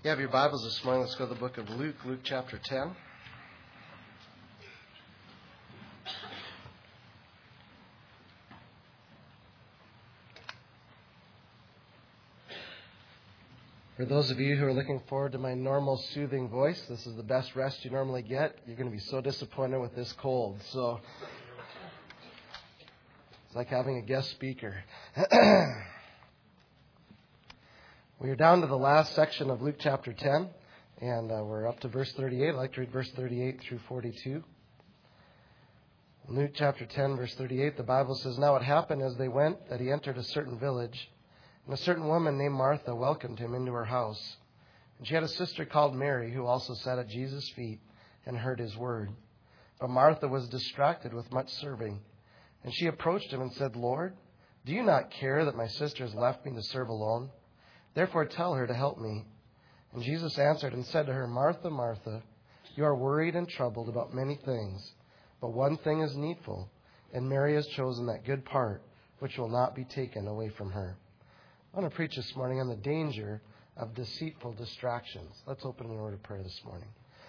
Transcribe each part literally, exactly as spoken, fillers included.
You have your Bibles this morning. Let's go to the book of Luke, Luke chapter ten. For those of you who are looking forward to my normal soothing voice, this is the best rest you normally get. You're going to be so disappointed with this cold. So it's like having a guest speaker. We are down to the last section of Luke chapter ten, and uh, we're up to verse thirty-eight. I'd like to read verse thirty-eight through forty-two. In Luke chapter ten, verse thirty-eight, the Bible says, "Now it happened as they went that he entered a certain village, and a certain woman named Martha welcomed him into her house. And she had a sister called Mary, who also sat at Jesus' feet and heard his word. But Martha was distracted with much serving. And she approached him and said, 'Lord, do you not care that my sister has left me to serve alone? Therefore tell her to help me.' And Jesus answered and said to her, 'Martha, Martha, you are worried and troubled about many things, but one thing is needful, and Mary has chosen that good part, which will not be taken away from her.'" I want to preach this morning on the danger of deceitful distractions. Let's open in a word of prayer this morning.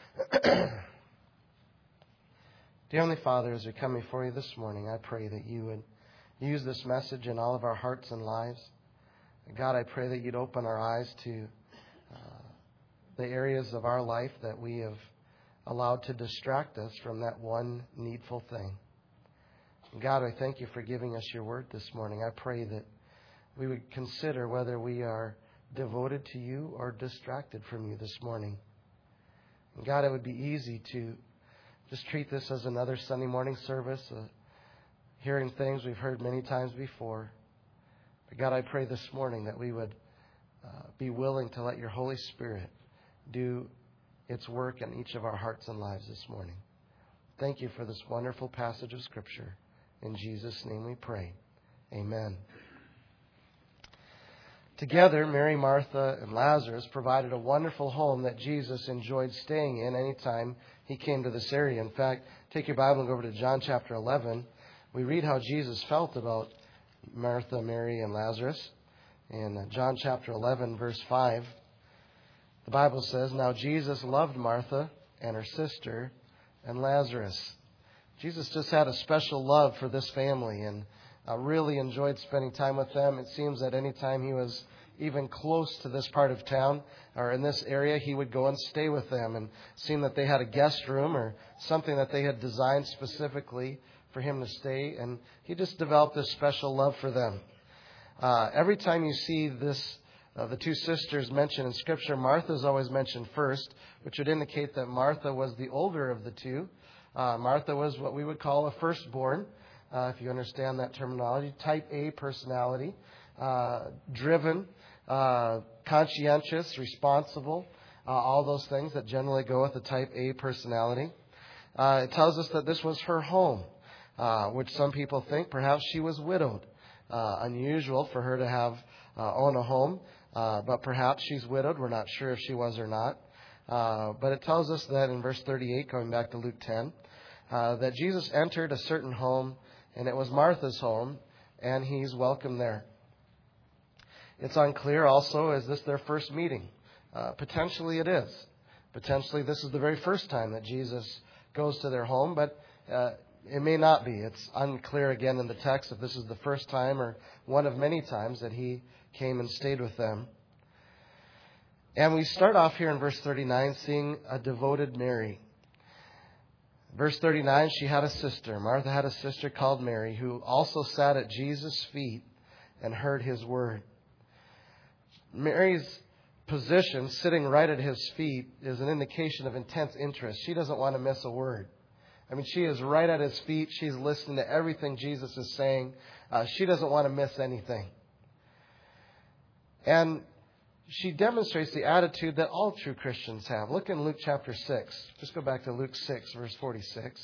Dear Heavenly Father, as we come before you this morning, I pray that you would use this message in all of our hearts and lives. God, I pray that you'd open our eyes to uh, the areas of our life that we have allowed to distract us from that one needful thing. And God, I thank you for giving us your word this morning. I pray that we would consider whether we are devoted to you or distracted from you this morning. And God, it would be easy to just treat this as another Sunday morning service, uh, hearing things we've heard many times before. But God, I pray this morning that we would uh, be willing to let your Holy Spirit do its work in each of our hearts and lives this morning. Thank you for this wonderful passage of Scripture. In Jesus' name we pray. Amen. Together, Mary, Martha, and Lazarus provided a wonderful home that Jesus enjoyed staying in anytime he came to this area. In fact, take your Bible and go over to John chapter eleven. We read how Jesus felt about Martha, Mary, and Lazarus. In John chapter eleven, verse five, the Bible says, "Now Jesus loved Martha and her sister and Lazarus." Jesus just had a special love for this family and uh, really enjoyed spending time with them. It seems that any time he was even close to this part of town or in this area, he would go and stay with them, and seemed that they had a guest room or something that they had designed specifically for him to stay, and he just developed this special love for them. Uh, every time you see this, uh, the two sisters mentioned in Scripture, Martha is always mentioned first, which would indicate that Martha was the older of the two. Uh, Martha was what we would call a firstborn, uh, if you understand that terminology, type A personality, uh, driven, uh, conscientious, responsible, uh, all those things that generally go with a type A personality. Uh, it tells us that this was her home. Uh, which some people think perhaps she was widowed. Uh, unusual for her to have uh, own a home, uh, but perhaps she's widowed. We're not sure if she was or not. Uh, but it tells us that in verse thirty-eight, going back to Luke ten, uh, that Jesus entered a certain home, and it was Martha's home, and he's welcome there. It's unclear also, is this their first meeting? Uh, potentially it is. Potentially this is the very first time that Jesus goes to their home, but uh, it may not be. It's unclear again in the text if this is the first time or one of many times that he came and stayed with them. And we start off here in verse thirty-nine seeing a devoted Mary. Verse thirty-nine, she had a sister. Martha had a sister called Mary who also sat at Jesus' feet and heard his word. Mary's position, sitting right at his feet, is an indication of intense interest. She doesn't want to miss a word. I mean, she is right at his feet. She's listening to everything Jesus is saying. Uh, she doesn't want to miss anything. And she demonstrates the attitude that all true Christians have. Look in Luke chapter six. Just go back to Luke six, verse forty-six.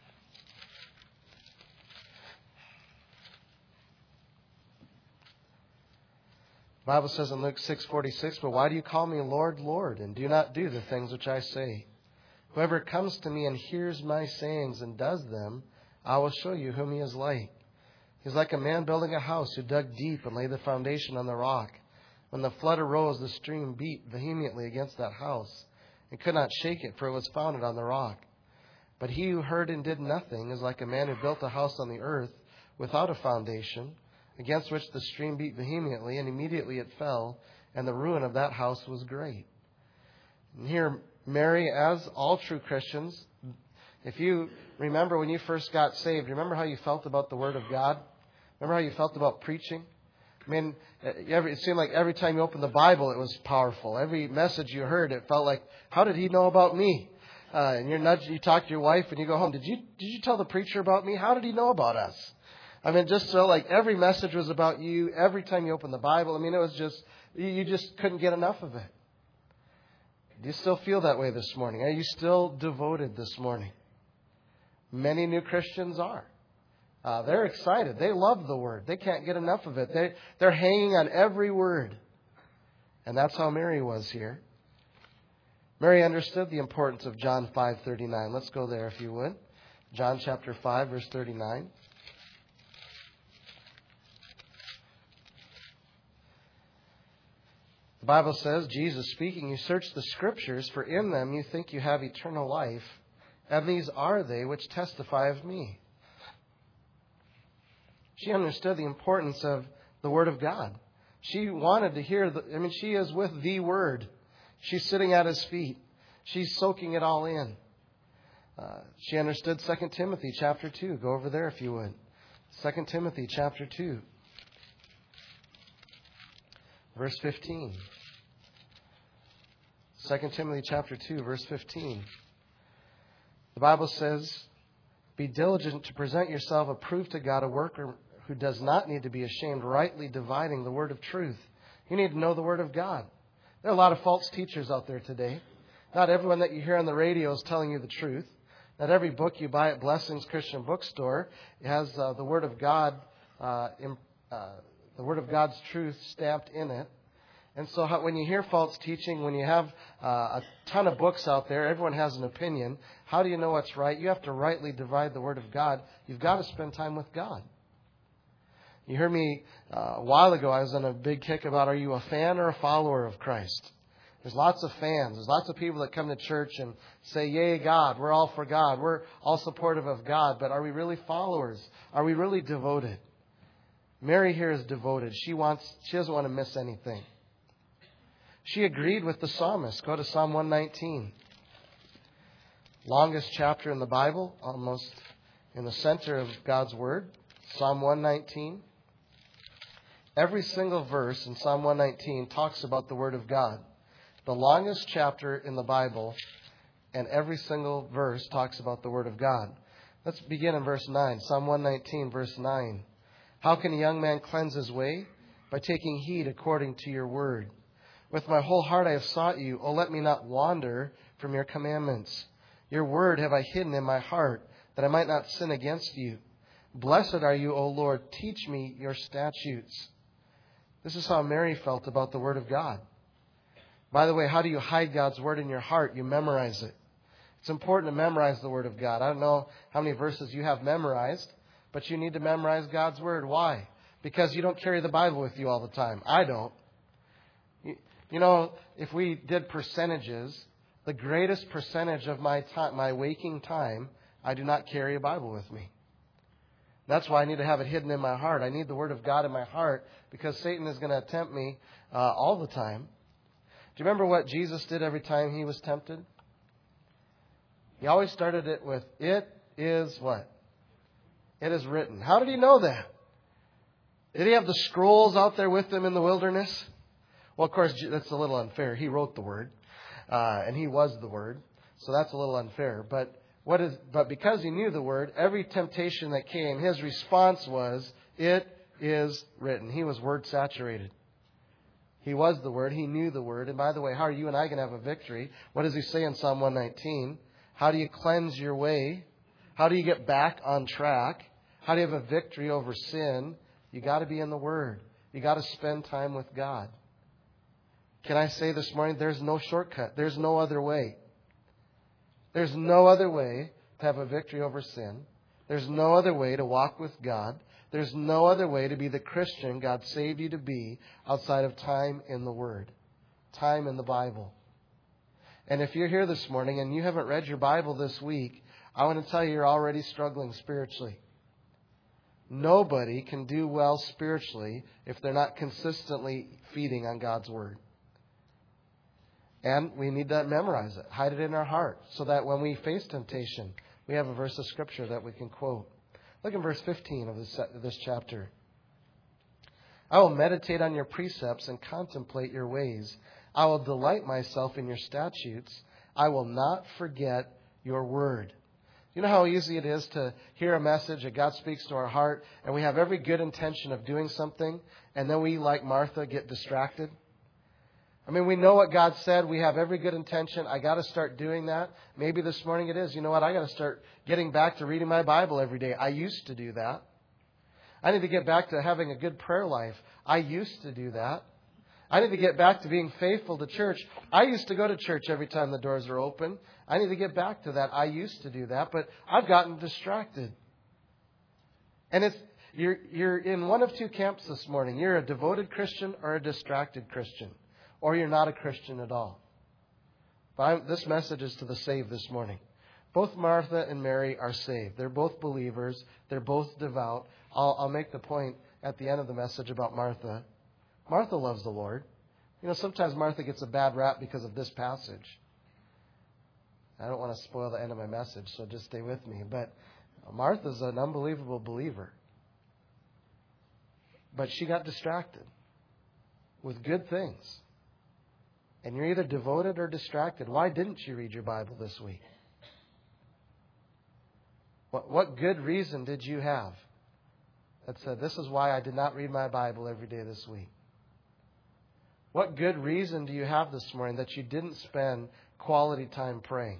The Bible says in Luke six forty-six, "But why do you call me Lord, Lord, and do not do the things which I say? Whoever comes to me and hears my sayings and does them, I will show you whom he is like. He is like a man building a house who dug deep and laid the foundation on the rock. When the flood arose, the stream beat vehemently against that house and could not shake it, for it was founded on the rock. But he who heard and did nothing is like a man who built a house on the earth without a foundation, against which the stream beat vehemently, and immediately it fell, and the ruin of that house was great. And here, Mary, as all true Christians, if you remember when you first got saved, remember how you felt about the Word of God? Remember how you felt about preaching? I mean, every, it seemed like every time you opened the Bible, it was powerful. Every message you heard, it felt like, how did he know about me? Uh, and you're nudge, you talk to your wife and you go home. Did you did you tell the preacher about me? How did he know about us? I mean, just so like every message was about you. Every time you opened the Bible, I mean, it was just you, you just couldn't get enough of it. Do you still feel that way this morning? Are you still devoted this morning? Many new Christians are. Uh, they're excited. They love the Word. They can't get enough of it. They they're hanging on every word, and that's how Mary was here. Mary understood the importance of John five thirty-nine. Let's go there if you would. John chapter five, verse thirty-nine. The Bible says, Jesus speaking, you search the Scriptures, for in them you think you have eternal life, and these are they which testify of me. She understood the importance of the Word of God. She wanted to hear, the, I mean, she is with the Word. She's sitting at His feet. She's soaking it all in. Uh, she understood Second Timothy chapter two. Go over there if you would. Second Timothy chapter two. Verse fifteen. Second Timothy chapter two, verse fifteen. The Bible says, be diligent to present yourself approved to God, a worker who does not need to be ashamed, rightly dividing the word of truth. You need to know the Word of God. There are a lot of false teachers out there today. Not everyone that you hear on the radio is telling you the truth. Not every book you buy at Blessings Christian Bookstore has uh, the Word of God, uh, in, uh, the Word of God's truth stamped in it. And so how, when you hear false teaching, when you have uh, a ton of books out there, everyone has an opinion. How do you know what's right? You have to rightly divide the Word of God. You've got to spend time with God. You heard me uh, a while ago, I was on a big kick about, are you a fan or a follower of Christ? There's lots of fans. There's lots of people that come to church and say, yay, God, we're all for God. We're all supportive of God. But are we really followers? Are we really devoted? Mary here is devoted. She wants. She doesn't want to miss anything. She agreed with the psalmist. Go to Psalm one nineteen. Longest chapter in the Bible, almost in the center of God's Word. Psalm one nineteen. Every single verse in Psalm one nineteen talks about the Word of God. The longest chapter in the Bible, and every single verse talks about the Word of God. Let's begin in verse nine. Psalm one nineteen, verse nine. How can a young man cleanse his way? By taking heed according to your word. With my whole heart I have sought you. Oh, let me not wander from your commandments. Your word have I hidden in my heart, that I might not sin against you. Blessed are you, O Lord. Teach me your statutes. This is how Mary felt about the Word of God. By the way, how do you hide God's Word in your heart? You memorize it. It's important to memorize the Word of God. I don't know how many verses you have memorized, but you need to memorize God's Word. Why? Because you don't carry the Bible with you all the time. I don't. You, you know, if we did percentages, the greatest percentage of my time, my waking time, I do not carry a Bible with me. That's why I need to have it hidden in my heart. I need the Word of God in my heart because Satan is going to tempt me uh, all the time. Do you remember what Jesus did every time he was tempted? He always started it with, it is what? It is written. How did he know that? Did he have the scrolls out there with him in the wilderness? Well, of course, that's a little unfair. He wrote the Word, uh, and he was the Word. So that's a little unfair. But what is? But because he knew the Word, every temptation that came, his response was, it is written. He was Word saturated. He was the Word. He knew the Word. And by the way, how are you and I going to have a victory? What does he say in Psalm one nineteen? How do you cleanse your way? How do you get back on track? How do you have a victory over sin? You got to be in the Word. You got to spend time with God. Can I say this morning, there's no shortcut. There's no other way. There's no other way to have a victory over sin. There's no other way to walk with God. There's no other way to be the Christian God saved you to be outside of time in the Word, time in the Bible. And if you're here this morning and you haven't read your Bible this week, I want to tell you you're already struggling spiritually. Nobody can do well spiritually if they're not consistently feeding on God's Word. And we need to memorize it, hide it in our heart, so that when we face temptation, we have a verse of Scripture that we can quote. Look at verse fifteen of this, this chapter. I will meditate on your precepts and contemplate your ways. I will delight myself in your statutes. I will not forget your word. You know how easy it is to hear a message that God speaks to our heart, and we have every good intention of doing something, and then we, like Martha, get distracted? I mean, we know what God said. We have every good intention. I got to start doing that. Maybe this morning it is. You know what? I got to start getting back to reading my Bible every day. I used to do that. I need to get back to having a good prayer life. I used to do that. I need to get back to being faithful to church. I used to go to church every time the doors are open. I need to get back to that. I used to do that, but I've gotten distracted. And it's you're you're in one of two camps this morning. You're a devoted Christian or a distracted Christian. Or you're not a Christian at all. But I'm, this message is to the saved this morning. Both Martha and Mary are saved. They're both believers. They're both devout. I'll, I'll make the point at the end of the message about Martha. Martha loves the Lord. You know, sometimes Martha gets a bad rap because of this passage. I don't want to spoil the end of my message, so just stay with me. But Martha's an unbelievable believer. But she got distracted with good things. And you're either devoted or distracted. Why didn't you read your Bible this week? What, what good reason did you have that said, this is why I did not read my Bible every day this week? What good reason do you have this morning that you didn't spend quality time praying?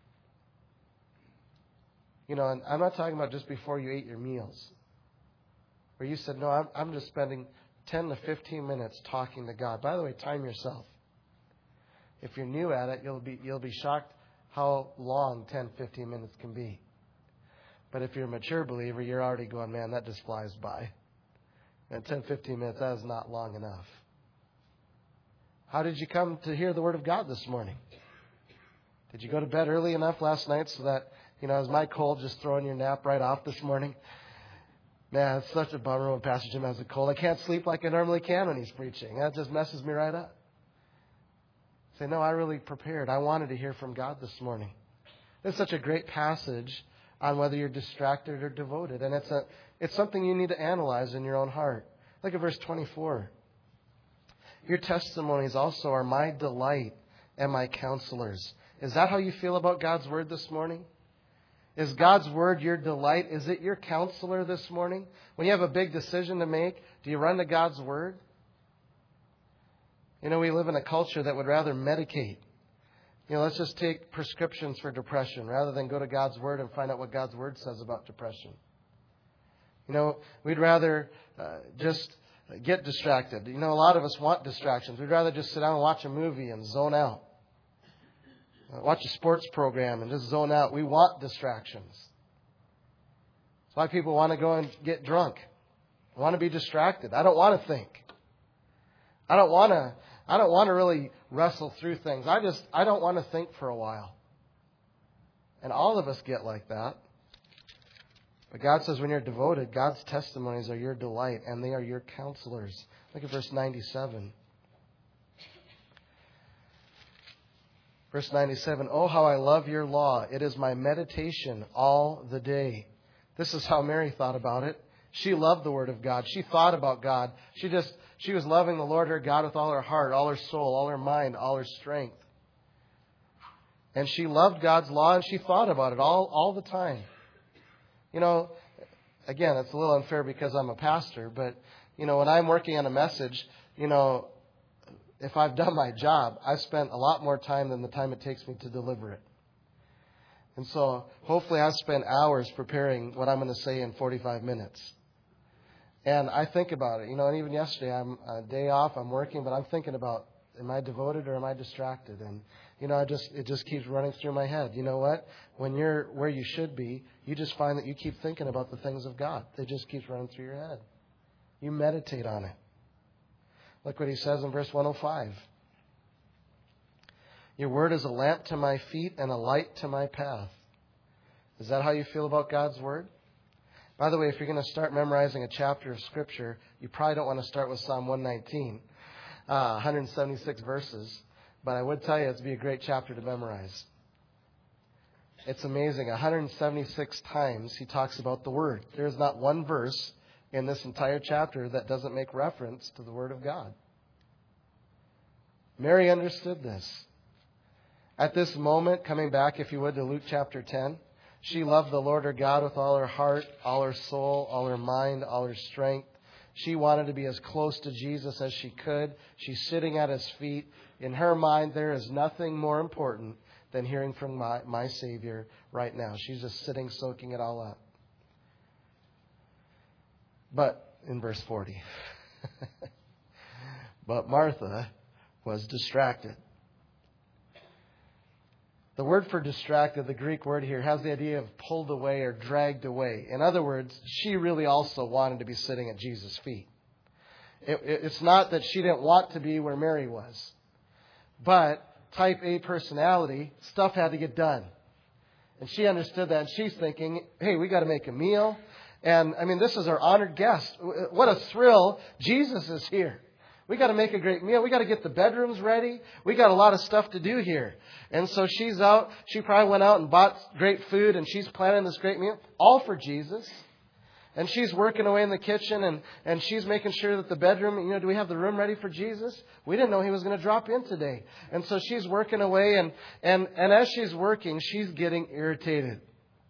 You know, and I'm not talking about just before you ate your meals. Where you said, no, I'm, I'm just spending ten to fifteen minutes talking to God. By the way, time yourself. If you're new at it, you'll be you'll be shocked how long ten, fifteen minutes can be. But if you're a mature believer, you're already going, man, that just flies by. And ten, fifteen minutes, that is not long enough. How did you come to hear the Word of God this morning? Did you go to bed early enough last night so that, you know, is my cold just throwing your nap right off this morning? Man, it's such a bummer when Pastor Jim has a cold. I can't sleep like I normally can when he's preaching. That just messes me right up. Say, no, I really prepared. I wanted to hear from God this morning. It's such a great passage on whether you're distracted or devoted. And it's a it's something you need to analyze in your own heart. Look at verse twenty-four. Your testimonies also are my delight and my counselors. Is that how you feel about God's Word this morning? Is God's Word your delight? Is it your counselor this morning? When you have a big decision to make, do you run to God's Word? You know, we live in a culture that would rather medicate. You know, let's just take prescriptions for depression rather than go to God's Word and find out what God's Word says about depression. You know, we'd rather uh, just get distracted. You know, a lot of us want distractions. We'd rather just sit down and watch a movie and zone out. Uh, watch a sports program and just zone out. We want distractions. That's why people want to go and get drunk. I want to be distracted. I don't want to think. I don't want to I don't want to really wrestle through things. I just I don't want to think for a while. And all of us get like that. But God says when you're devoted, God's testimonies are your delight and they are your counselors. Look at verse ninety-seven. Verse ninety-seven, oh, how I love your law. It is my meditation all the day. This is how Mary thought about it. She loved the Word of God. She thought about God. She just, she was loving the Lord her God with all her heart, all her soul, all her mind, all her strength. And she loved God's law and she thought about it all, all the time. You know, again, it's a little unfair because I'm a pastor, but, you know, when I'm working on a message, you know, if I've done my job, I've spent a lot more time than the time it takes me to deliver it. And so hopefully I've spent hours preparing what I'm going to say in forty-five minutes. And I think about it, you know, and even yesterday, I'm a day off, I'm working, but I'm thinking about Am I devoted or am I distracted? And, you know, I just it just keeps running through my head. You know what? When you're where you should be, you just find that you keep thinking about the things of God. They just keep running through your head. You meditate on it. Look what he says in verse one oh five. Your word is a lamp to my feet and a light to my path. Is that how you feel about God's word? By the way, if you're going to start memorizing a chapter of Scripture, you probably don't want to start with Psalm one nineteen, uh, one hundred seventy-six verses. But I would tell you it'd be a great chapter to memorize. It's amazing. one hundred seventy-six times he talks about the Word. There's not one verse in this entire chapter that doesn't make reference to the Word of God. Mary understood this. At this moment, coming back, if you would, to Luke chapter ten, she loved the Lord her God with all her heart, all her soul, all her mind, all her strength. She wanted to be as close to Jesus as she could. She's sitting at his feet. In her mind, there is nothing more important than hearing from my, my Savior right now. She's just sitting, soaking it all up. But, in verse forty, but Martha was distracted. The word for distracted, the Greek word here, has the idea of pulled away or dragged away. In other words, she really also wanted to be sitting at Jesus' feet. It, it, it's not that she didn't want to be where Mary was. But type A personality, stuff had to get done. And she understood that. And she's thinking, hey, we got to make a meal. And, I mean, this is our honored guest. What a thrill. Jesus is here. We got to make a great meal. We got to get the bedrooms ready. We got a lot of stuff to do here. And so she's out. She probably went out and bought great food, and she's planning this great meal, all for Jesus. And she's working away in the kitchen, and, and she's making sure that the bedroom, you know, do we have the room ready for Jesus? We didn't know he was going to drop in today. And so she's working away, and, and, and as she's working, she's getting irritated.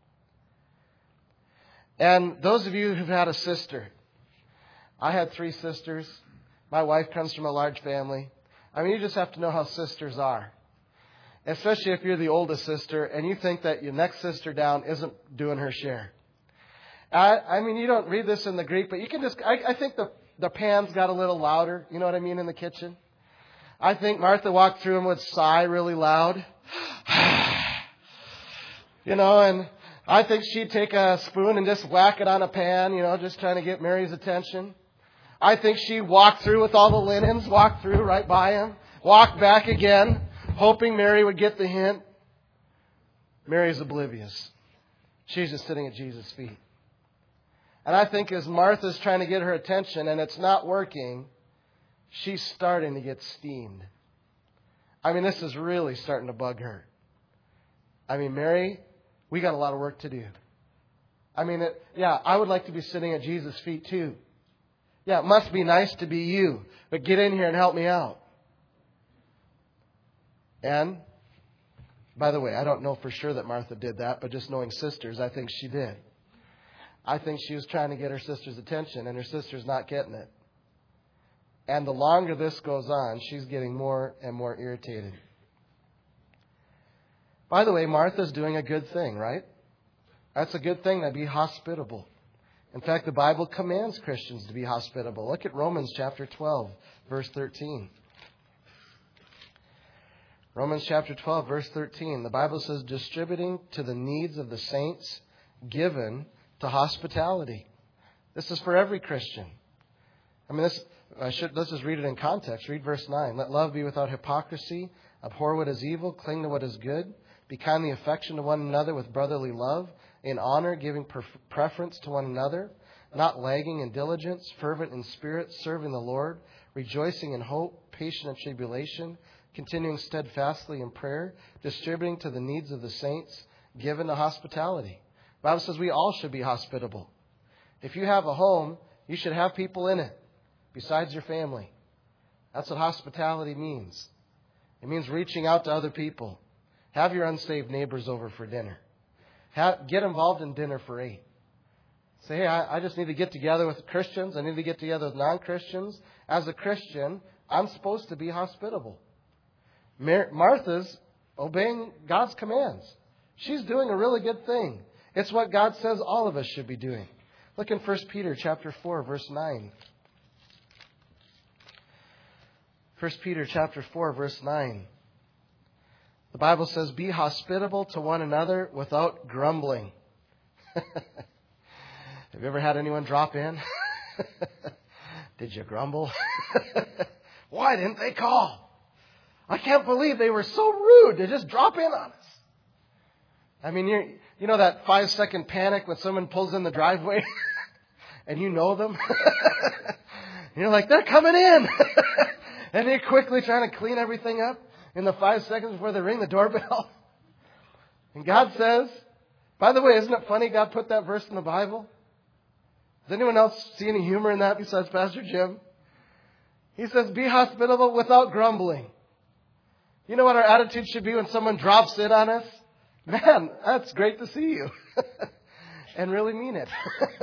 And those of you who've had a sister, I had three sisters. My wife comes from a large family. I mean, you just have to know how sisters are. Especially if you're the oldest sister and you think that your next sister down isn't doing her share. I, I mean, you don't read this in the Greek, but you can just, I, I think the, the pans got a little louder. You know what I mean, in the kitchen? I think Martha walked through and would sigh really loud. You know, and I think she'd take a spoon and just whack it on a pan, you know, just trying to get Mary's attention. I think she walked through with all the linens, walked through right by him, walked back again, hoping Mary would get the hint. Mary's oblivious. She's just sitting at Jesus' feet. And I think as Martha's trying to get her attention and it's not working, she's starting to get steamed. I mean, this is really starting to bug her. I mean, Mary, we got a lot of work to do. I mean, it, yeah, I would like to be sitting at Jesus' feet too. Yeah, it must be nice to be you, but get in here and help me out. And, by the way, I don't know for sure that Martha did that, but just knowing sisters, I think she did. I think she was trying to get her sister's attention, and her sister's not getting it. And the longer this goes on, she's getting more and more irritated. By the way, Martha's doing a good thing, right? That's a good thing, to be hospitable. In fact, the Bible commands Christians to be hospitable. Look at Romans chapter twelve, verse thirteen. Romans chapter twelve, verse thirteen. The Bible says, distributing to the needs of the saints, given to hospitality. This is for every Christian. I mean, this, I should, let's just read it in context. Read verse nine. Let love be without hypocrisy. Abhor what is evil. Cling to what is good. Be kindly affectioned to one another with brotherly love. In honor, giving preference to one another, not lagging in diligence, fervent in spirit, serving the Lord, rejoicing in hope, patient in tribulation, continuing steadfastly in prayer, distributing to the needs of the saints, given to hospitality. The Bible says we all should be hospitable. If you have a home, you should have people in it besides your family. That's what hospitality means. It means reaching out to other people. Have your unsaved neighbors over for dinner. Have, get involved in dinner for eight. Say, hey, I, I just need to get together with Christians. I need to get together with non-Christians. As a Christian, I'm supposed to be hospitable. Mar- Martha's obeying God's commands. She's doing a really good thing. It's what God says all of us should be doing. Look in First Peter chapter four, verse nine. First Peter chapter four, verse nine. The Bible says, be hospitable to one another without grumbling. Have you ever had anyone drop in? Did you grumble? Why didn't they call? I can't believe they were so rude to just drop in on us. I mean, you're, you know that five second panic when someone pulls in the driveway and you know them? You're like, they're coming in. And you're quickly trying to clean everything up in the five seconds before they ring the doorbell. And God says, by the way, isn't it funny God put that verse in the Bible? Does anyone else see any humor in that besides Pastor Jim? He says, be hospitable without grumbling. You know what our attitude should be when someone drops in on us? Man, that's great to see you. And really mean it.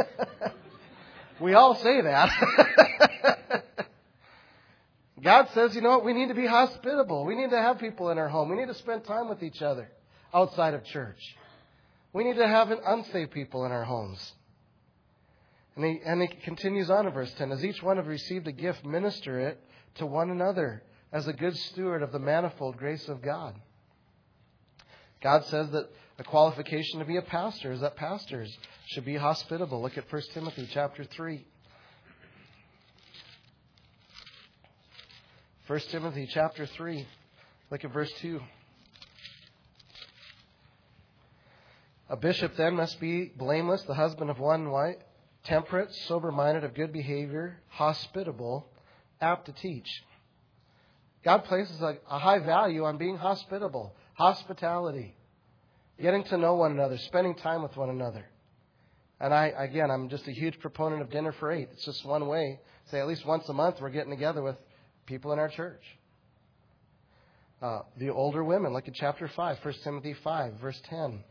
We all say that. God says, you know what? We need to be hospitable. We need to have people in our home. We need to spend time with each other outside of church. We need to have unsaved people in our homes. And he, and he continues on in verse ten. As each one have received a gift, minister it to one another as a good steward of the manifold grace of God. God says that a qualification to be a pastor is that pastors should be hospitable. Look at First Timothy chapter three. First Timothy chapter three. Look at verse two. A bishop then must be blameless, the husband of one wife, temperate, sober-minded, of good behavior, hospitable, apt to teach. God places a, a high value on being hospitable, hospitality, getting to know one another, spending time with one another. And I, again, I'm just a huge proponent of dinner for eight. It's just one way. Say at least once a month we're getting together with people in our church. Uh, the older women, look at chapter five, First Timothy five, verse ten.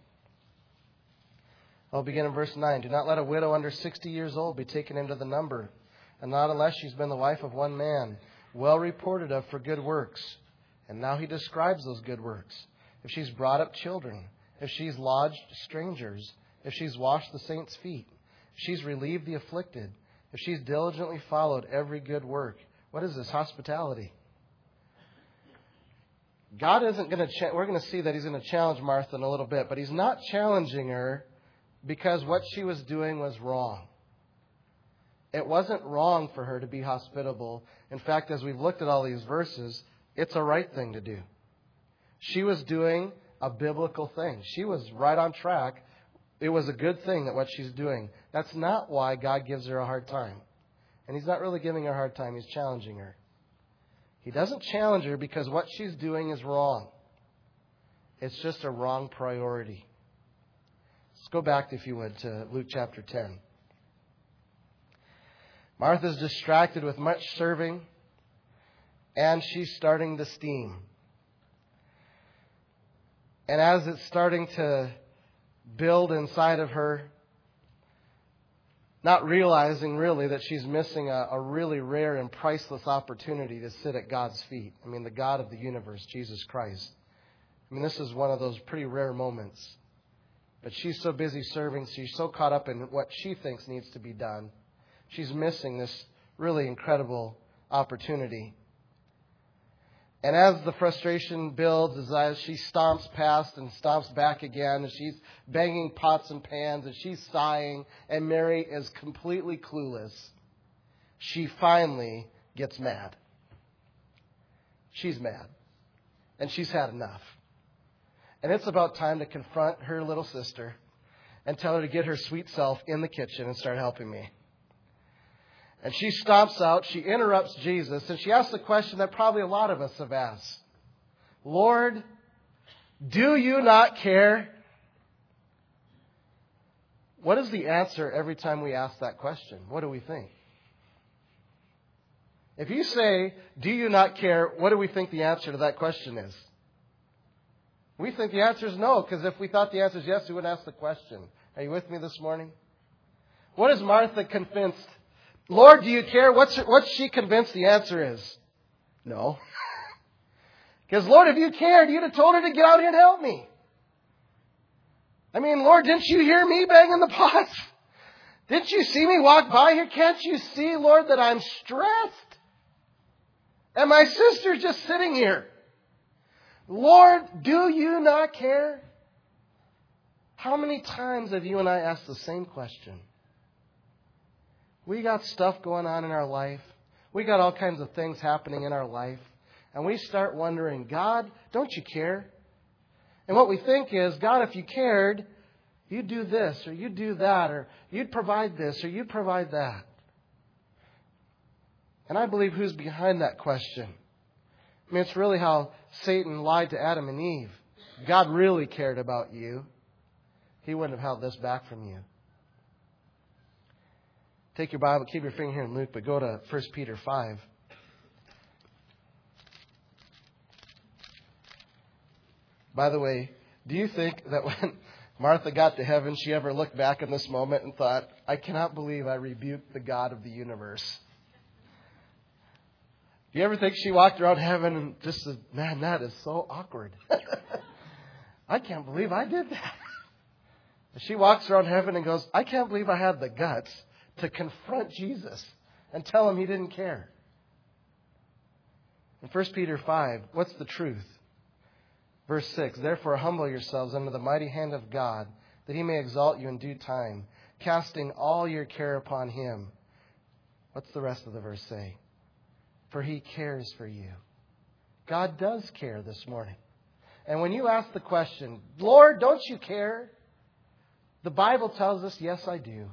I'll begin in verse nine. Do not let a widow under sixty years old be taken into the number, and not unless she's been the wife of one man, well reported of for good works. And now he describes those good works. If she's brought up children, if she's lodged strangers, if she's washed the saints' feet, if she's relieved the afflicted, if she's diligently followed every good work. What is this? Hospitality. God isn't going to, cha- we're going to see that he's going to challenge Martha in a little bit, but he's not challenging her because what she was doing was wrong. It wasn't wrong for her to be hospitable. In fact, as we've looked at all these verses, it's a right thing to do. She was doing a biblical thing. She was right on track. It was a good thing that what she's doing. That's not why God gives her a hard time. And he's not really giving her a hard time. He's challenging her. He doesn't challenge her because what she's doing is wrong. It's just a wrong priority. Let's go back, if you would, to Luke chapter ten. Martha's distracted with much serving, and she's starting to steam. And as it's starting to build inside of her, not realizing really that she's missing a, a really rare and priceless opportunity to sit at God's feet. I mean, the God of the universe, Jesus Christ. I mean, this is one of those pretty rare moments. But she's so busy serving, she's so caught up in what she thinks needs to be done. She's missing this really incredible opportunity. And as the frustration builds, as she stomps past and stomps back again, and she's banging pots and pans, and she's sighing, and Mary is completely clueless, she finally gets mad. She's mad. And she's had enough. And it's about time to confront her little sister and tell her to get her sweet self in the kitchen and start helping me. And she stomps out, she interrupts Jesus, and she asks the question that probably a lot of us have asked. Lord, do you not care? What is the answer every time we ask that question? What do we think? If you say, do you not care, what do we think the answer to that question is? We think the answer is no, because if we thought the answer is yes, we wouldn't ask the question. Are you with me this morning? What is Martha convinced? Lord, do you care? What's, what's she convinced the answer is? No. Because, Lord, if you cared, you'd have told her to get out here and help me. I mean, Lord, didn't you hear me banging the pots? Didn't you see me walk by here? Can't you see, Lord, that I'm stressed? And my sister's just sitting here. Lord, do you not care? How many times have you and I asked the same question? We got stuff going on in our life. We got all kinds of things happening in our life. And we start wondering, God, don't you care? And what we think is, God, if you cared, you'd do this or you'd do that or you'd provide this or you'd provide that. And I believe who's behind that question. I mean, it's really how Satan lied to Adam and Eve. God really cared about you. He wouldn't have held this back from you. Take your Bible, keep your finger here in Luke, but go to First Peter five. By the way, do you think that when Martha got to heaven, she ever looked back in this moment and thought, I cannot believe I rebuked the God of the universe? Do you ever think she walked around heaven and just said, man, that is so awkward. I can't believe I did that. She walks around heaven and goes, I can't believe I had the guts to confront Jesus and tell him he didn't care. In First Peter five, what's the truth? Verse six, therefore humble yourselves under the mighty hand of God, that he may exalt you in due time, casting all your care upon him. What's the rest of the verse say? For he cares for you. God does care this morning. And when you ask the question, Lord, don't you care? The Bible tells us, yes, I do.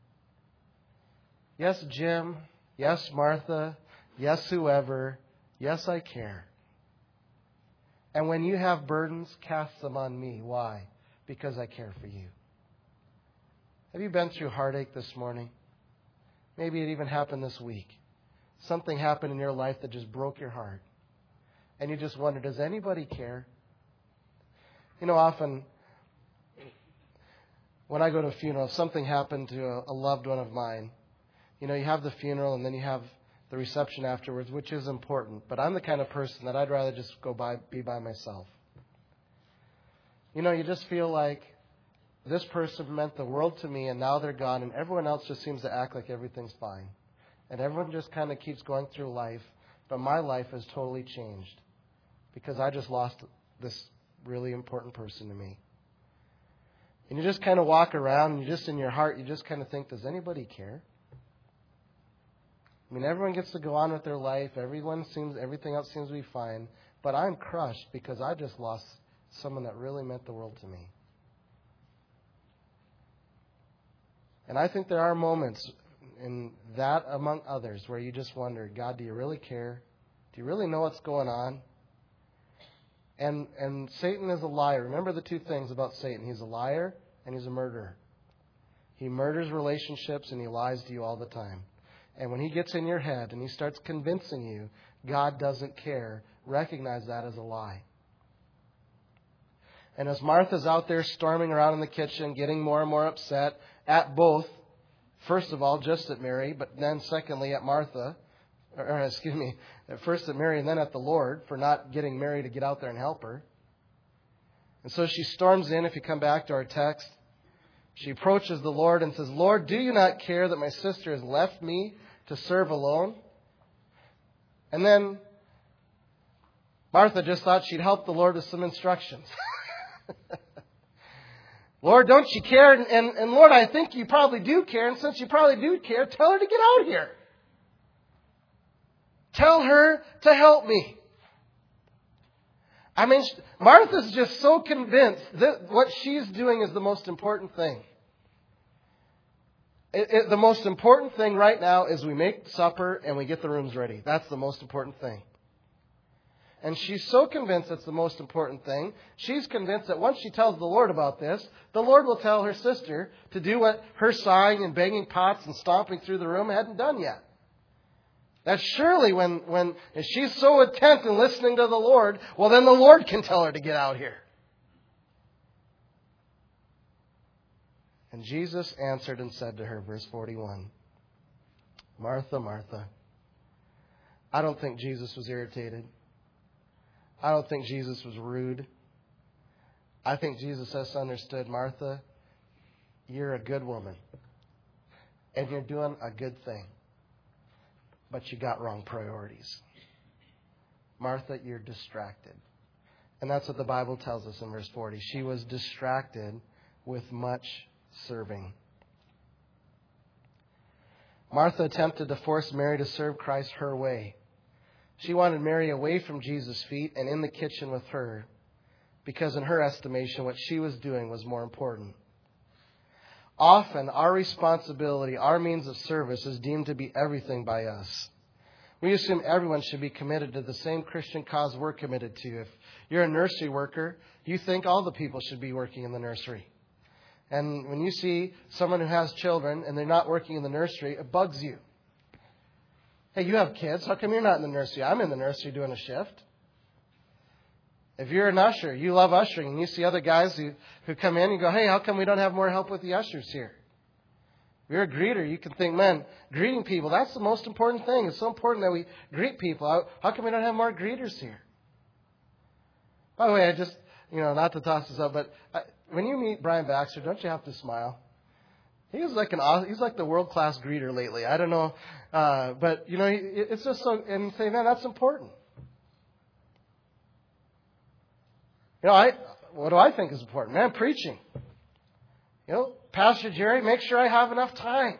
Yes, Jim. Yes, Martha. Yes, whoever. Yes, I care. And when you have burdens, cast them on me. Why? Because I care for you. Have you been through heartache this morning? Maybe it even happened this week. Something happened in your life that just broke your heart. And you just wonder, does anybody care? You know, often when I go to a funeral, if something happened to a, a loved one of mine, you know, you have the funeral and then you have the reception afterwards, which is important. But I'm the kind of person that I'd rather just go by, be by myself. You know, you just feel like this person meant the world to me and now they're gone and everyone else just seems to act like everything's fine. And everyone just kind of keeps going through life. But my life has totally changed because I just lost this really important person to me. And you just kind of walk around and you just in your heart, you just kind of think, does anybody care? I mean, everyone gets to go on with their life. Everyone seems, everything else seems to be fine. But I'm crushed because I just lost someone that really meant the world to me. And I think there are moments in that, among others, where you just wonder, God, do you really care? Do you really know what's going on? And and Satan is a liar. Remember the two things about Satan. He's a liar and he's a murderer. He murders relationships and he lies to you all the time. And when he gets in your head and he starts convincing you God doesn't care, recognize that as a lie. And as Martha's out there storming around in the kitchen, getting more and more upset at both, first of all, just at Mary, but then secondly at Martha, or excuse me, at first at Mary and then at the Lord for not getting Mary to get out there and help her. And so she storms in, if you come back to our text, she approaches the Lord and says, Lord, do you not care that my sister has left me to serve alone? And then Martha just thought she'd help the Lord with some instructions. Lord, don't you care? And, and, and Lord, I think you probably do care. And since you probably do care, tell her to get out here. Tell her to help me. I mean, Martha's just so convinced that what she's doing is the most important thing. It, it, the most important thing right now is we make supper and we get the rooms ready. That's the most important thing. And she's so convinced it's the most important thing. She's convinced that once she tells the Lord about this, the Lord will tell her sister to do what her sighing and banging pots and stomping through the room hadn't done yet. That surely when, when if she's so intent in listening to the Lord, well, then the Lord can tell her to get out here. And Jesus answered and said to her, verse forty-one, Martha, Martha. I don't think Jesus was irritated. I don't think Jesus was rude. I think Jesus just understood, Martha, you're a good woman. And you're doing a good thing. But you got wrong priorities. Martha, you're distracted. And that's what the Bible tells us in verse forty. She was distracted with much serving. Martha attempted to force Mary to serve Christ her way. She wanted Mary away from Jesus' feet and in the kitchen with her, because in her estimation, what she was doing was more important. Often, our responsibility, our means of service, is deemed to be everything by us. We assume everyone should be committed to the same Christian cause we're committed to. If you're a nursery worker, you think all the people should be working in the nursery. And when you see someone who has children and they're not working in the nursery, it bugs you. Hey, you have kids. How come you're not in the nursery? I'm in the nursery doing a shift. If you're an usher, you love ushering, and you see other guys who, who come in and go, hey, how come we don't have more help with the ushers here? If you're a greeter, you can think, man, greeting people, that's the most important thing. It's so important that we greet people. How, how come we don't have more greeters here? By the way, I just, you know, not to toss this up, but I, when you meet Brian Baxter, don't you have to smile? He's like an he's like the world class greeter lately. I don't know, uh, but you know, it's just so. And say, man, that's important. You know, I what do I think is important? Man, preaching. You know, Pastor Jerry, make sure I have enough time.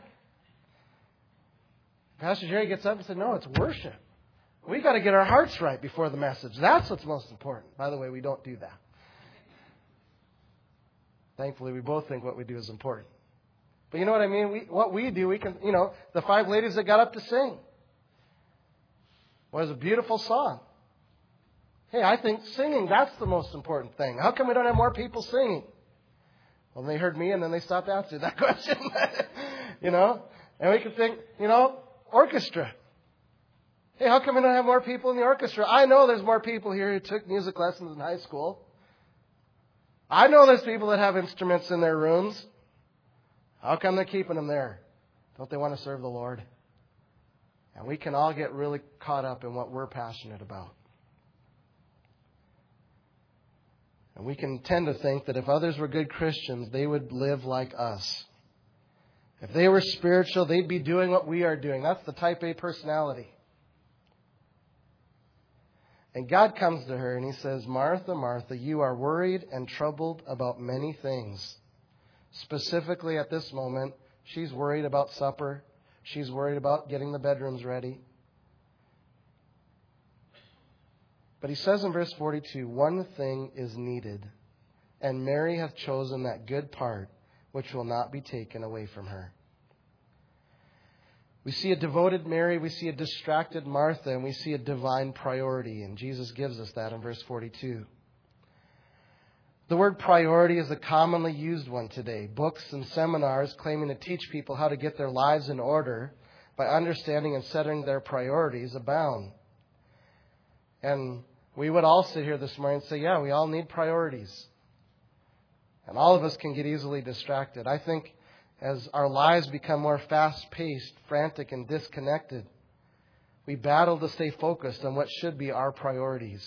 Pastor Jerry gets up and says, no, it's worship. We got to get our hearts right before the message. That's what's most important. By the way, we don't do that. Thankfully, we both think what we do is important. But you know what I mean? We, what we do, we can, you know, the five ladies that got up to sing. Was a beautiful song. Hey, I think singing, that's the most important thing. How come we don't have more people singing? Well, they heard me and then they stopped answering that question. You know? And we can think, you know, orchestra. Hey, how come we don't have more people in the orchestra? I know there's more people here who took music lessons in high school. I know there's people that have instruments in their rooms. How come they're keeping them there? Don't they want to serve the Lord? And we can all get really caught up in what we're passionate about. And we can tend to think that if others were good Christians, they would live like us. If they were spiritual, they'd be doing what we are doing. That's the type A personality. And God comes to her and He says, Martha, Martha, you are worried and troubled about many things. Specifically at this moment, she's worried about supper. She's worried about getting the bedrooms ready. But He says in verse forty-two, one thing is needed, and Mary hath chosen that good part which will not be taken away from her. We see a devoted Mary, we see a distracted Martha, and we see a divine priority. And Jesus gives us that in verse forty-two. The word priority is a commonly used one today. Books and seminars claiming to teach people how to get their lives in order by understanding and setting their priorities abound. And we would all sit here this morning and say, yeah, we all need priorities. And all of us can get easily distracted. I think as our lives become more fast-paced, frantic, and disconnected, we battle to stay focused on what should be our priorities.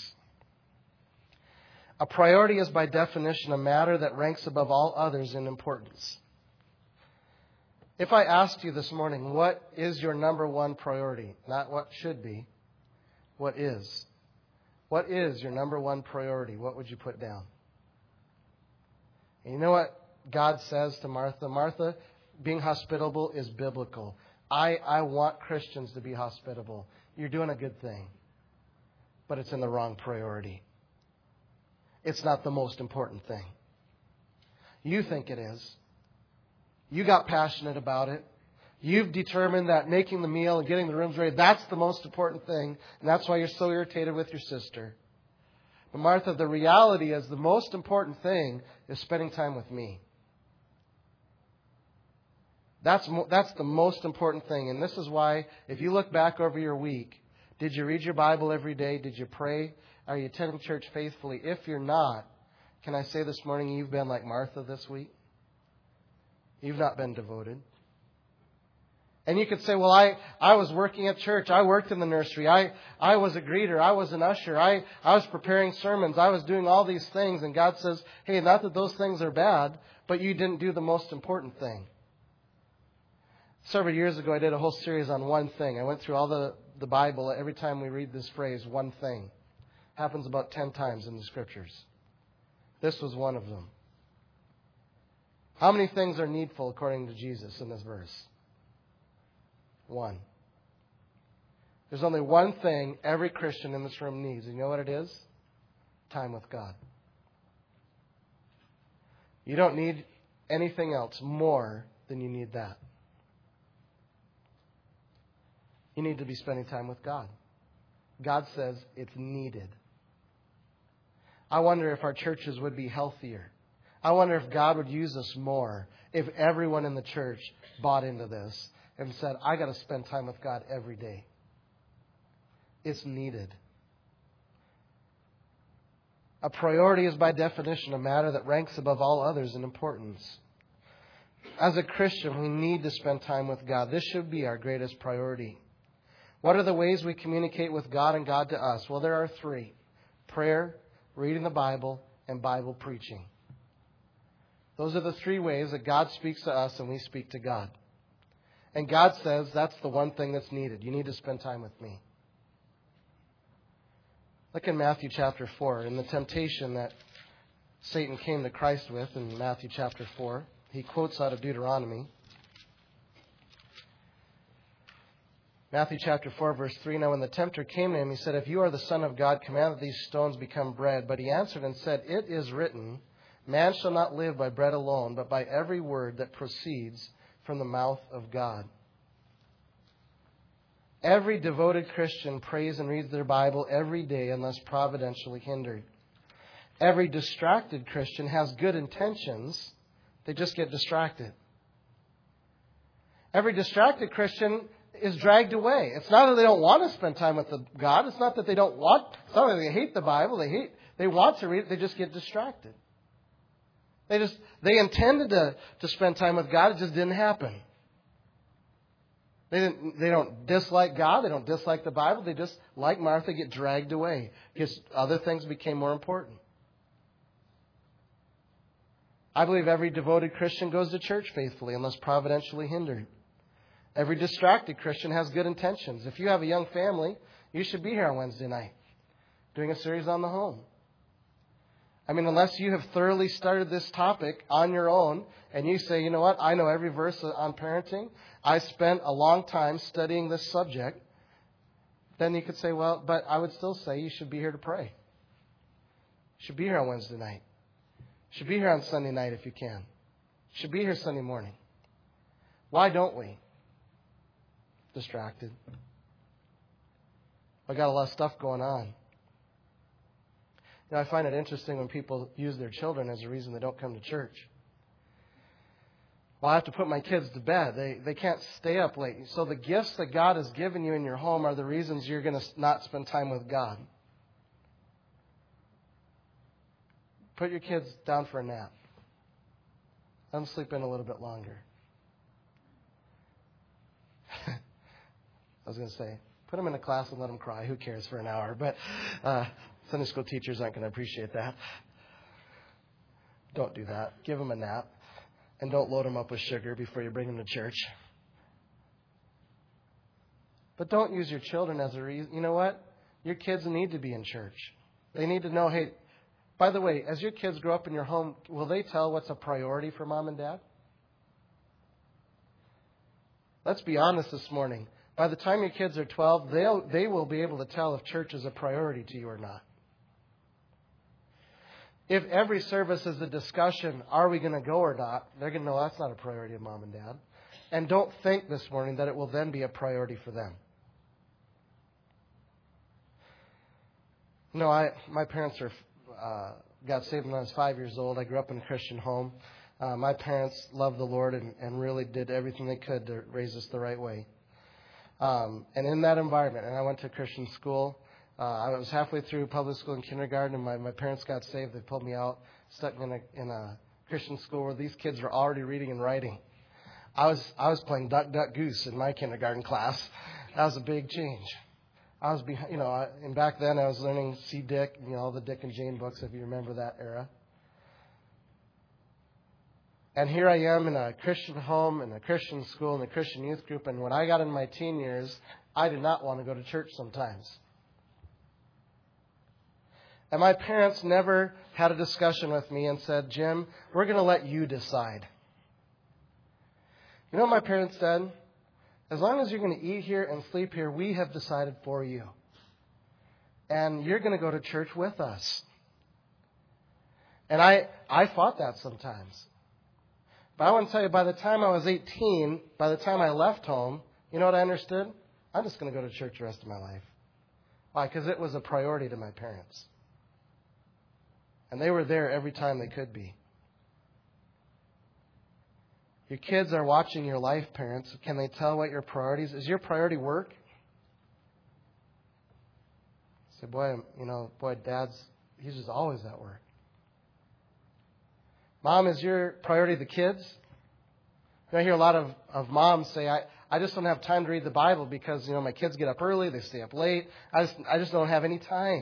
A priority is by definition a matter that ranks above all others in importance. If I asked you this morning, what is your number one priority? Not what should be, what is? What is your number one priority? What would you put down? And you know what God says to Martha? Martha, being hospitable is biblical. I, I want Christians to be hospitable. You're doing a good thing. But it's in the wrong priority. It's not the most important thing. You think it is. You got passionate about it. You've determined that making the meal and getting the rooms ready, that's the most important thing. And that's why you're so irritated with your sister. But Martha, the reality is the most important thing is spending time with me. That's, mo- that's the most important thing. And this is why, if you look back over your week, did you read your Bible every day? Did you pray? Are you attending church faithfully? If you're not, can I say this morning you've been like Martha this week? You've not been devoted. And you could say, well, I, I was working at church. I worked in the nursery. I, I was a greeter. I was an usher. I, I was preparing sermons. I was doing all these things. And God says, hey, not that those things are bad, but you didn't do the most important thing. Several years ago, I did a whole series on one thing. I went through all the, the Bible. Every time we read this phrase, one thing. Happens about ten times in the Scriptures. This was one of them. How many things are needful according to Jesus in this verse? One. There's only one thing every Christian in this room needs. And you know what it is? Time with God. You don't need anything else more than you need that. You need to be spending time with God. God says it's needed. I wonder if our churches would be healthier. I wonder if God would use us more if everyone in the church bought into this and said, I got to spend time with God every day. It's needed. A priority is by definition a matter that ranks above all others in importance. As a Christian, we need to spend time with God. This should be our greatest priority. What are the ways we communicate with God and God to us? Well, there are three. Prayer, reading the Bible, and Bible preaching. Those are the three ways that God speaks to us and we speak to God. And God says that's the one thing that's needed. You need to spend time with me. Look in Matthew chapter four, in the temptation that Satan came to Christ with in Matthew chapter four. He quotes out of Deuteronomy. Matthew chapter four, verse three, Now when the tempter came to him, he said, If you are the Son of God, command that these stones become bread. But he answered and said, It is written, Man shall not live by bread alone, but by every word that proceeds from the mouth of God. Every devoted Christian prays and reads their Bible every day unless providentially hindered. Every distracted Christian has good intentions. They just get distracted. Every distracted Christian is dragged away. It's not that they don't want to spend time with the God. It's not that they don't want. It's not that they hate the Bible. They hate. They want to read it. They just get distracted. They just they intended to, to spend time with God. It just didn't happen. They didn't. They don't dislike God. They don't dislike the Bible. They just, like Martha, get dragged away because other things became more important. I believe every devoted Christian goes to church faithfully unless providentially hindered. Every distracted Christian has good intentions. If you have a young family, you should be here on Wednesday night doing a series on the home. I mean, unless you have thoroughly started this topic on your own and you say, you know what, I know every verse on parenting. I spent a long time studying this subject. Then you could say, well, but I would still say you should be here to pray. You should be here on Wednesday night. You should be here on Sunday night if you can. You should be here Sunday morning. Why don't we? Distracted. I got a lot of stuff going on. You know, I find it interesting when people use their children as a reason they don't come to church. Well, I have to put my kids to bed. They they can't stay up late. So the gifts that God has given you in your home are the reasons you're going to not spend time with God. Put your kids down for a nap. Let them sleep in a little bit longer. I was going to say, put them in a class and let them cry. Who cares for an hour? But uh, Sunday school teachers aren't going to appreciate that. Don't do that. Give them a nap. And don't load them up with sugar before you bring them to church. But don't use your children as a reason. You know what? Your kids need to be in church. They need to know, hey, by the way, as your kids grow up in your home, will they tell what's a priority for mom and dad? Let's be honest this morning. By the time your kids are twelve, they'll, they will be able to tell if church is a priority to you or not. If every service is a discussion, are we going to go or not, they're going to know that's not a priority of mom and dad. And don't think this morning that it will then be a priority for them. No, I my parents are uh, got saved when I was five years old. I grew up in a Christian home. Uh, my parents loved the Lord and, and really did everything they could to raise us the right way. Um, and in that environment, and I went to Christian school. Uh, I was halfway through public school and kindergarten, and my, my parents got saved. They pulled me out, stuck me in a, in a Christian school where these kids were already reading and writing. I was I was playing duck, duck, goose in my kindergarten class. That was a big change. I was, behind, you know, I, and back then I was learning C. Dick, you know, all the Dick and Jane books, if you remember that era. And here I am in a Christian home, in a Christian school, in a Christian youth group. And when I got in my teen years, I did not want to go to church sometimes. And my parents never had a discussion with me and said, Jim, we're going to let you decide. You know what my parents said? As long as you're going to eat here and sleep here, we have decided for you. And you're going to go to church with us. And I, I fought that sometimes. But I want to tell you, by the time I was eighteen, by the time I left home, you know what I understood? I'm just going to go to church the rest of my life. Why? Because it was a priority to my parents. And they were there every time they could be. Your kids are watching your life, parents. Can they tell what your priorities? Is your priority work? Say, boy, you know, boy, Dad's, he's just always at work. Mom, is your priority the kids? I hear a lot of, of moms say, I, I just don't have time to read the Bible because, you know, my kids get up early, they stay up late. I just, I just don't have any time.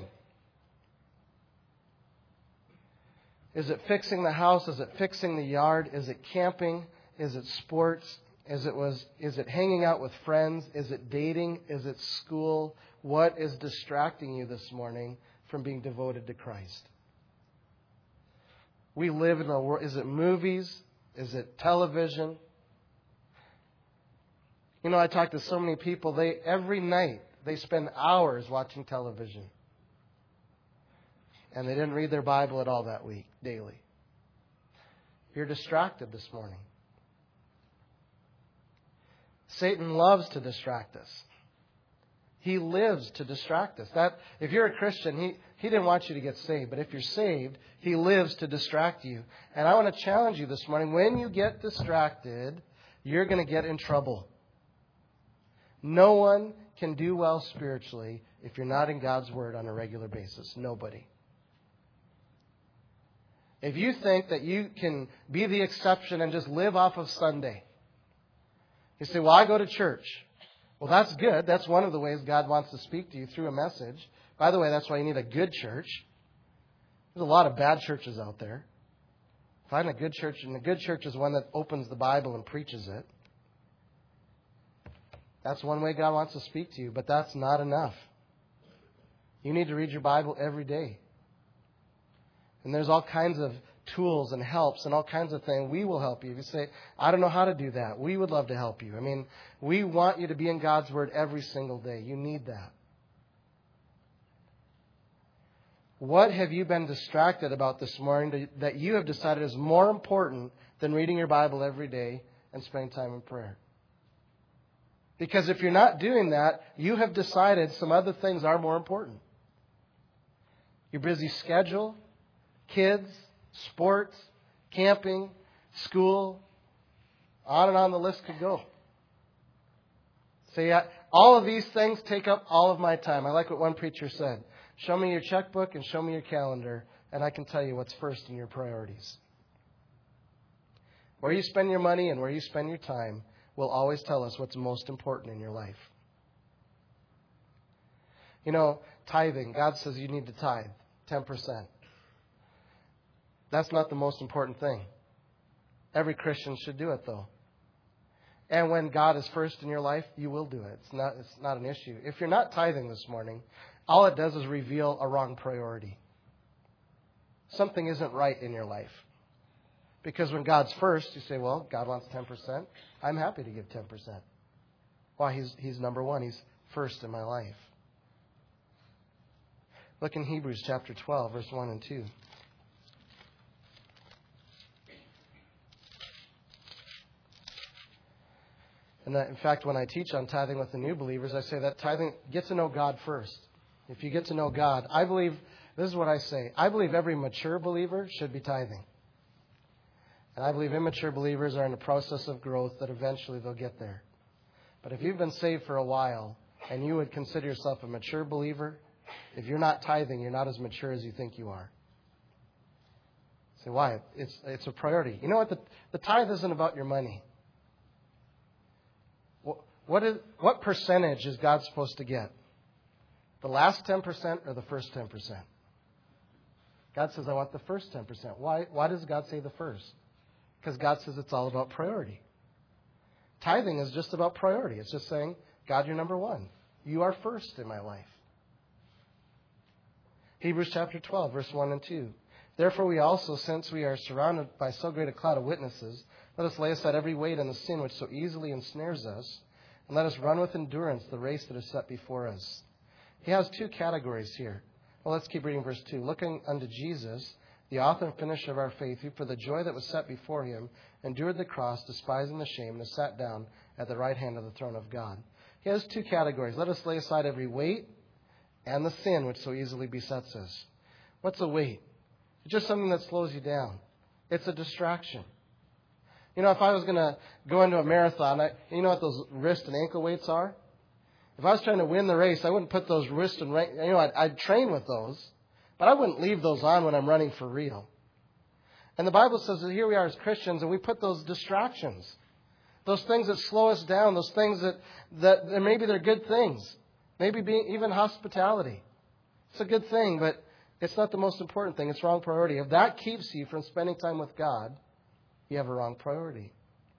Is it fixing the house? Is it fixing the yard? Is it camping? Is it sports? Is it was? Is it hanging out with friends? Is it dating? Is it school? What is distracting you this morning from being devoted to Christ? We live in a world. Is it movies? Is it television? You know, I talk to so many people. They every night they spend hours watching television, and they didn't read their Bible at all that week, daily. You're distracted this morning. Satan loves to distract us. He lives to distract us. That if you're a Christian, he, he didn't want you to get saved. But if you're saved, he lives to distract you. And I want to challenge you this morning. When you get distracted, you're going to get in trouble. No one can do well spiritually if you're not in God's Word on a regular basis. Nobody. If you think that you can be the exception and just live off of Sunday, you say, well, I go to church. Well, that's good. That's one of the ways God wants to speak to you through a message. By the way, that's why you need a good church. There's a lot of bad churches out there. Find a good church, and a good church is one that opens the Bible and preaches it. That's one way God wants to speak to you, but that's not enough. You need to read your Bible every day. And there's all kinds of tools and helps and all kinds of things. We will help you. If you say, I don't know how to do that, we would love to help you. I mean, we want you to be in God's Word every single day. You need that. What have you been distracted about this morning that you have decided is more important than reading your Bible every day and spending time in prayer? Because if you're not doing that, you have decided some other things are more important. Your busy schedule, kids, sports, camping, school, on and on the list could go. See, I, all of these things take up all of my time. I like what one preacher said. Show me your checkbook and show me your calendar, and I can tell you what's first in your priorities. Where you spend your money and where you spend your time will always tell us what's most important in your life. You know, tithing. God says you need to tithe ten percent. That's not the most important thing. Every Christian should do it, though. And when God is first in your life, you will do it. It's not, it's not an issue. If you're not tithing this morning, all it does is reveal a wrong priority. Something isn't right in your life. Because when God's first, you say, well, God wants ten percent. I'm happy to give ten percent. Why? He's, he's number one. He's first in my life. Look in Hebrews chapter twelve, verse one and two. And that, in fact, when I teach on tithing with the new believers, I say that tithing, get to know God first. If you get to know God, I believe, this is what I say, I believe every mature believer should be tithing. And I believe immature believers are in a process of growth that eventually they'll get there. But if you've been saved for a while and you would consider yourself a mature believer, if you're not tithing, you're not as mature as you think you are. Say, why? It's, it's a priority. You know what? The, the tithe isn't about your money. What is what percentage is God supposed to get? The last ten percent or the first ten percent? God says, I want the first ten percent. Why, why does God say the first? Because God says it's all about priority. Tithing is just about priority. It's just saying, God, you're number one. You are first in my life. Hebrews chapter twelve, verse one and two. Therefore we also, since we are surrounded by so great a cloud of witnesses, let us lay aside every weight and the sin which so easily ensnares us, and let us run with endurance the race that is set before us. He has two categories here. Well, let's keep reading verse two. Looking unto Jesus, the author and finisher of our faith, who for the joy that was set before him endured the cross, despising the shame, and is sat down at the right hand of the throne of God. He has two categories. Let us lay aside every weight and the sin which so easily besets us. What's a weight? It's just something that slows you down. It's a distraction. You know, if I was going to go into a marathon, I, you know what those wrist and ankle weights are? If I was trying to win the race, I wouldn't put those wrist and, you know, I'd, I'd train with those, but I wouldn't leave those on when I'm running for real. And the Bible says that here we are as Christians, and we put those distractions, those things that slow us down, those things that, that maybe they're good things, maybe being, even hospitality. It's a good thing, but it's not the most important thing. It's wrong priority. If that keeps you from spending time with God, you have a wrong priority.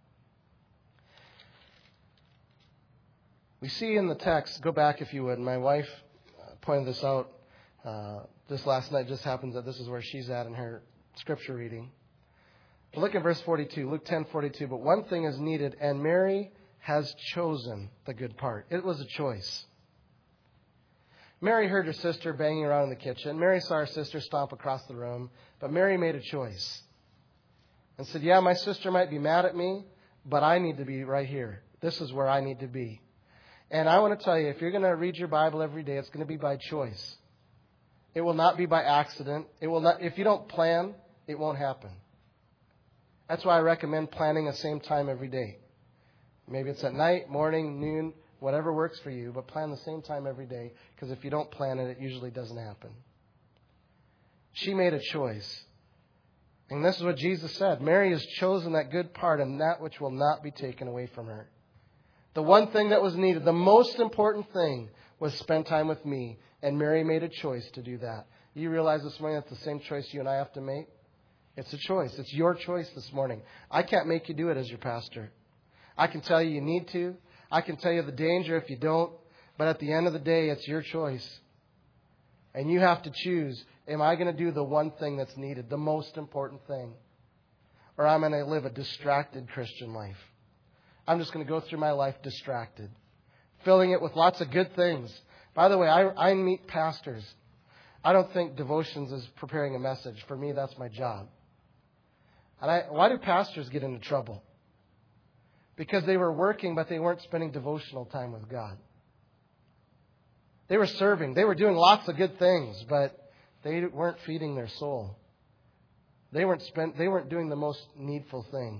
We see in the text, go back if you would, my wife pointed this out uh, this last night. It just happens that this is where she's at in her scripture reading. Look at verse forty-two, Luke ten forty-two. But one thing is needed, and Mary has chosen the good part. It was a choice. Mary heard her sister banging around in the kitchen. Mary saw her sister stomp across the room. But Mary made a choice and said, yeah, my sister might be mad at me, but I need to be right here. This is where I need to be. And I want to tell you, if you're going to read your Bible every day, it's going to be by choice. It will not be by accident. It will not. If you don't plan, it won't happen. That's why I recommend planning the same time every day. Maybe it's at night, morning, noon, whatever works for you, but plan the same time every day, because if you don't plan it, it usually doesn't happen. She made a choice. And this is what Jesus said. Mary has chosen that good part, and that which will not be taken away from her. The one thing that was needed, the most important thing, was spend time with me. And Mary made a choice to do that. You realize this morning that's the same choice you and I have to make? It's a choice. It's your choice this morning. I can't make you do it as your pastor. I can tell you you need to. I can tell you the danger if you don't. But at the end of the day, it's your choice. And you have to choose, am I going to do the one thing that's needed, the most important thing? Or am I going to live a distracted Christian life? I'm just going to go through my life distracted, filling it with lots of good things. By the way, I, I meet pastors. I don't think devotions is preparing a message. For me, that's my job. And I, why do pastors get into trouble? Because they were working, but they weren't spending devotional time with God. They were serving. They were doing lots of good things, but they weren't feeding their soul. They weren't spent, they weren't doing the most needful thing.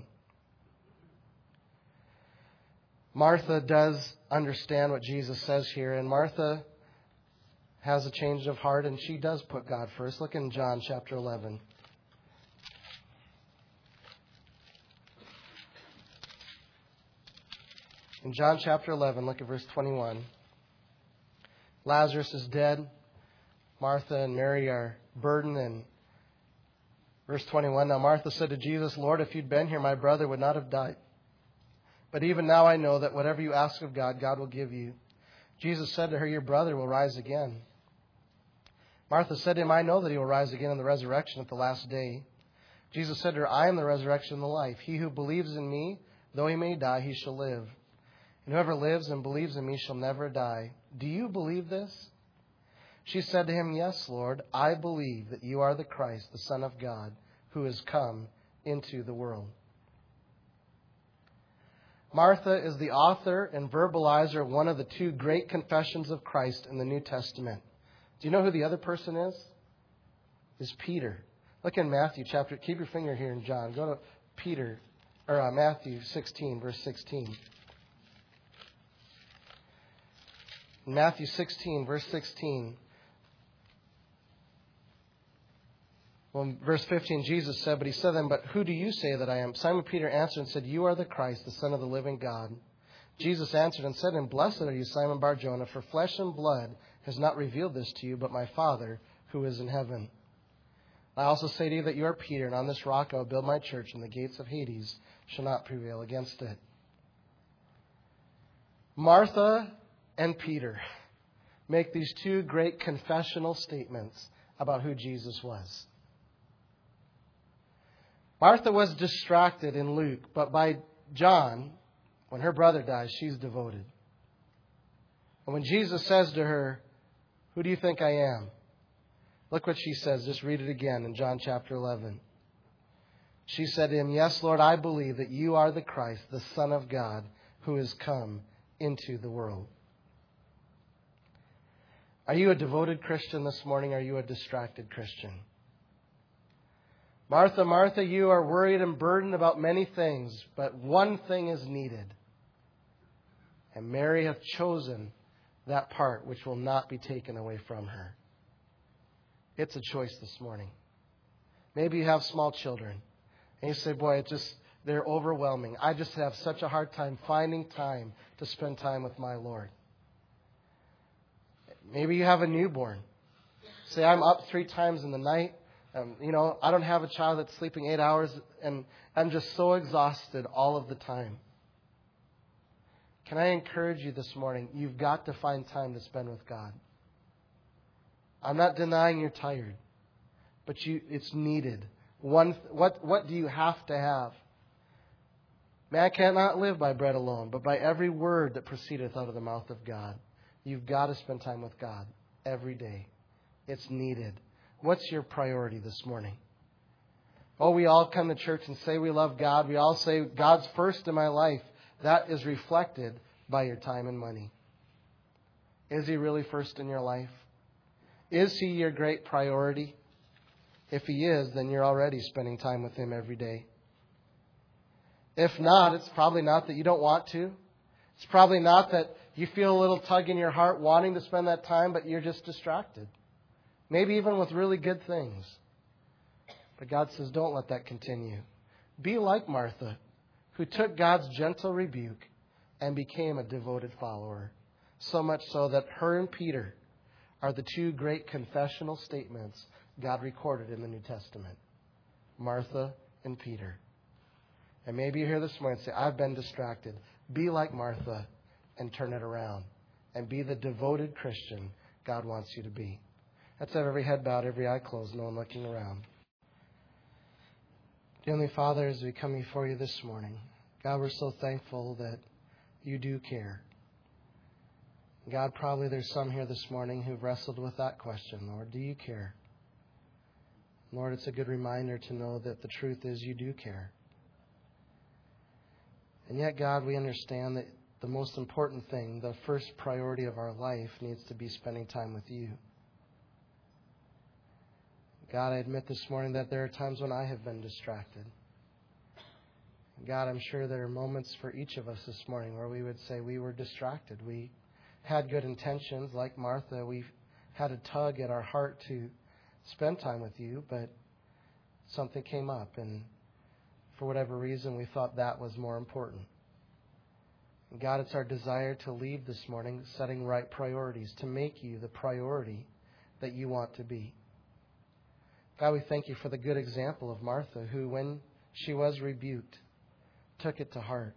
Martha does understand what Jesus says here, and Martha has a change of heart, and she does put God first. Look in John chapter eleven. In John chapter eleven, look at verse twenty-one. Lazarus is dead. Martha and Mary are burdened. And verse twenty-one, now Martha said to Jesus, Lord, if you'd been here, my brother would not have died. But even now I know that whatever you ask of God, God will give you. Jesus said to her, your brother will rise again. Martha said to him, I know that he will rise again in the resurrection at the last day. Jesus said to her, I am the resurrection and the life. He who believes in me, though he may die, he shall live. And whoever lives and believes in me shall never die. Do you believe this? She said to him, yes, Lord, I believe that you are the Christ, the Son of God, who has come into the world. Martha is the author and verbalizer of one of the two great confessions of Christ in the New Testament. Do you know who the other person is? Is Peter. Look in Matthew chapter, keep your finger here in John. Go to Peter, or uh, Matthew sixteen, verse sixteen. In Matthew sixteen, verse sixteen. Well, in verse fifteen, Jesus said, but he said to them, but who do you say that I am? Simon Peter answered and said, you are the Christ, the Son of the living God. Jesus answered and said to him, blessed are you, Simon Bar-Jonah, for flesh and blood has not revealed this to you, but my Father who is in heaven. I also say to you that you are Peter, and on this rock I will build my church, and the gates of Hades shall not prevail against it. Martha and Peter make these two great confessional statements about who Jesus was. Martha was distracted in Luke, but by John, when her brother dies, she's devoted. And when Jesus says to her, "Who do you think I am?" Look what she says. Just read it again in John chapter eleven. She said to him, "Yes, Lord, I believe that you are the Christ, the Son of God, who has come into the world." Are you a devoted Christian this morning? Are you a distracted Christian? Martha, Martha, you are worried and burdened about many things, but one thing is needed. And Mary hath chosen that part which will not be taken away from her. It's a choice this morning. Maybe you have small children. And you say, boy, it just they're overwhelming. I just have such a hard time finding time to spend time with my Lord. Maybe you have a newborn. Say, I'm up three times in the night. Um, you know, I don't have a child that's sleeping eight hours, and I'm just so exhausted all of the time. Can I encourage you this morning? You've got to find time to spend with God. I'm not denying you're tired, but you it's needed. One, what, what do you have to have? Man cannot live by bread alone, but by every word that proceedeth out of the mouth of God. You've got to spend time with God every day. It's needed. What's your priority this morning? Oh, we all come to church and say we love God. We all say God's first in my life. That is reflected by your time and money. Is He really first in your life? Is He your great priority? If He is, then you're already spending time with Him every day. If not, it's probably not that you don't want to. It's probably not that you feel a little tug in your heart wanting to spend that time, but you're just distracted. Maybe even with really good things. But God says, don't let that continue. Be like Martha, who took God's gentle rebuke and became a devoted follower. So much so that her and Peter are the two great confessional statements God recorded in the New Testament. Martha and Peter. And maybe you're here this morning and say, I've been distracted. Be like Martha and turn it around. And be the devoted Christian God wants you to be. Let's have every head bowed, every eye closed, no one looking around. Dear Heavenly Father, as we come before you this morning, God, we're so thankful that you do care. God, probably there's some here this morning who've wrestled with that question, Lord, do you care? Lord, it's a good reminder to know that the truth is you do care. And yet, God, we understand that the most important thing, the first priority of our life, needs to be spending time with you. God, I admit this morning that there are times when I have been distracted. God, I'm sure there are moments for each of us this morning where we would say we were distracted. We had good intentions, like Martha. We had a tug at our heart to spend time with you, but something came up, and for whatever reason, we thought that was more important. And God, it's our desire to leave this morning setting right priorities, to make you the priority that you want to be. God, we thank you for the good example of Martha, who, when she was rebuked, took it to heart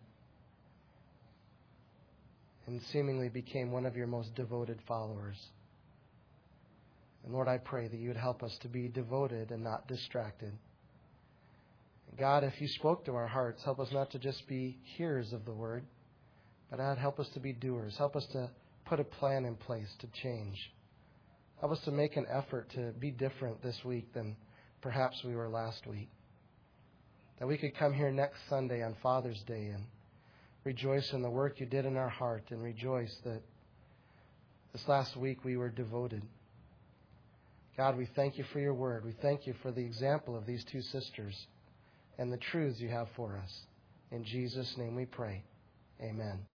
and seemingly became one of your most devoted followers. And Lord, I pray that you would help us to be devoted and not distracted. God, if you spoke to our hearts, help us not to just be hearers of the word, but God, help us to be doers. Help us to put a plan in place to change. Help us to make an effort to be different this week than perhaps we were last week. That we could come here next Sunday on Father's Day and rejoice in the work you did in our heart, and rejoice that this last week we were devoted. God, we thank you for your word. We thank you for the example of these two sisters and the truths you have for us. In Jesus' name we pray. Amen.